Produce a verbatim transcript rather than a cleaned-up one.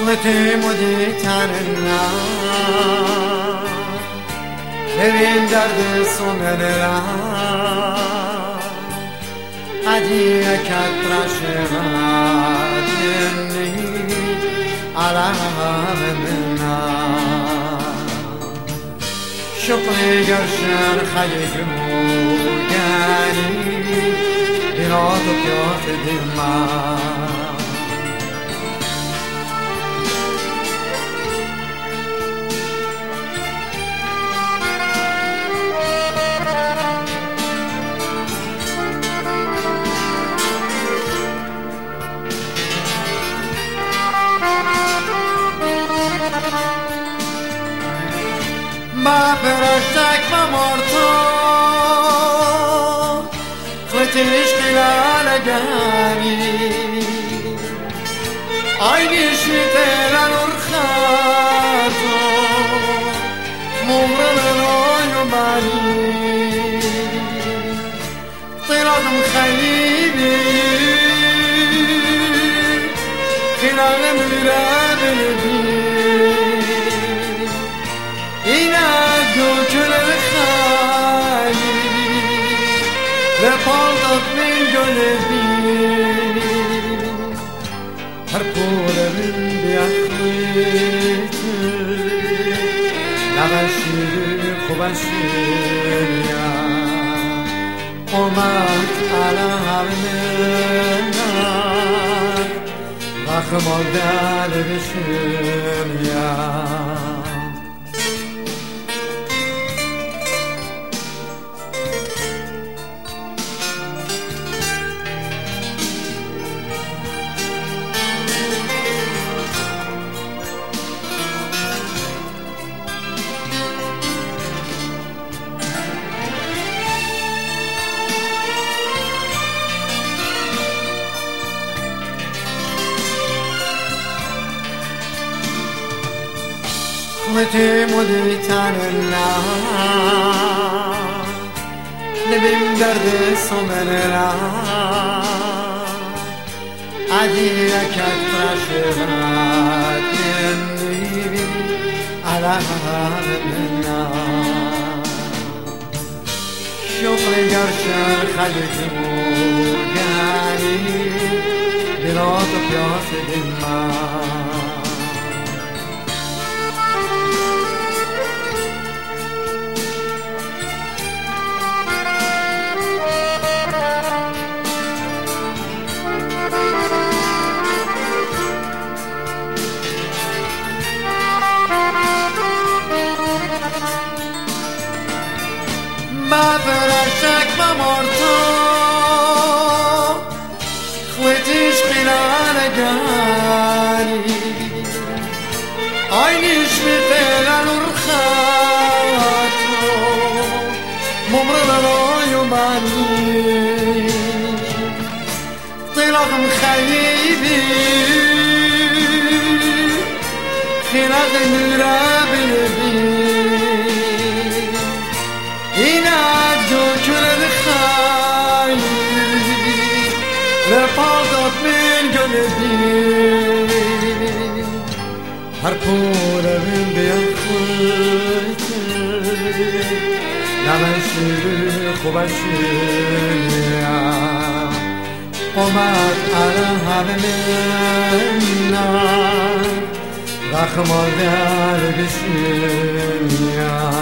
خلتي مودي تننا ببین درد سومن را عدی اکت رشمت منی علام منا شقلی گرشن خیجو گنی بیرات و پیات دیمان ما فرشتك بمرتو خلتش خلال جاني عيني شتير الرخاتو ممر الروي مالي طيران مخيبي خلال مراب البيت لپالت من قلبي هر پول من بیاخریت نباشی خوبشی یا قومت على همنا رخمال دل بشم یا خلتي مودي تننا نبين درد سومن را عدي اكت رشمت مني على منا شغل گرشن خلیجو گنی بلاد و پیاس دیمان ما فرشتك بمرتو خوتش خلال جاني عينيش مثل الرخاتو ممر الروي مالي طلق مخيبي خلق مراب البيت لپالت من قلبي هر پول من بیاخریت نباشی خوبشی قومت على همنا رخمال دل بشیم